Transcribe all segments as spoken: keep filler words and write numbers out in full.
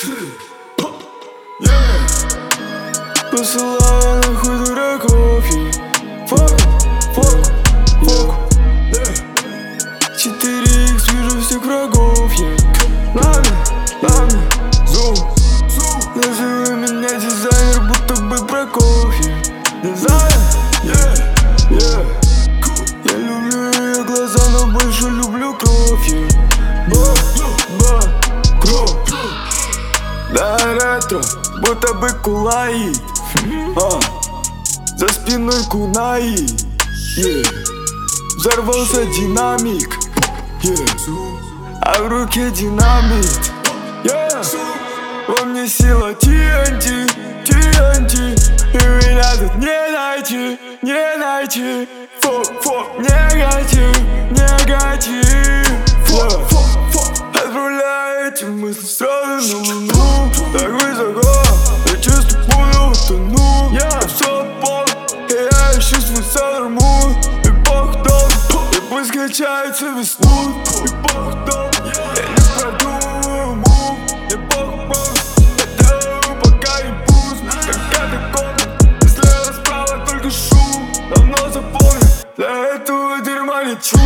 Посылаю нахуй дураков, yeah. Фок, фок, фок, yeah. четыре икс, вижу всех врагов, yeah. Нами, нами, зум, называй меня дизайнер, будто бы Прокофьев. Дизайн, yeah, yeah. Я люблю ее глаза, но больше люблю кровь, yeah. Ба, ба, кровь. Да, ретро, будто бы кулаи, а, за спиной кунаи, yeah. Взорвался динамик, yeah. А в руке динамит, yeah. Во мне сила ти эн ти, ти эн ти. И меня тут не найти, не найти. Фок, фок, негатив, негатив, yeah. Отправляю эти мысли сразу на луну. Так высоко, я чувствую, тону. Я все пол, и я ищу свой Sailor Moon. И Бог дал, и пусть качается весь лут. И Бог дал, я не продумываю мув. И Бог бог, я делаю пока не пуст. Какая-то комната, слева справа только шум. Давно запомнил, для этого дерьма не чуть.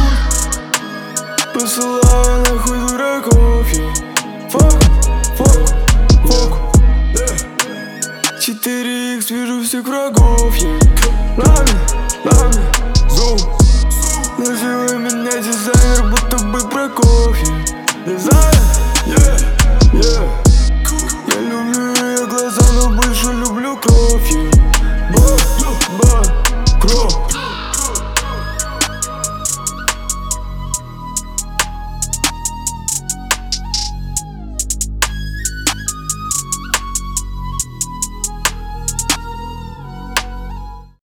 Посылаю нахуй дураков, yeah. Фок, фок, фок, yeah. четыре икс, вижу всех врагов, yeah. Нами, нами, зум. Называй меня дизайнер, будто бы Прокофьев. Дизайн.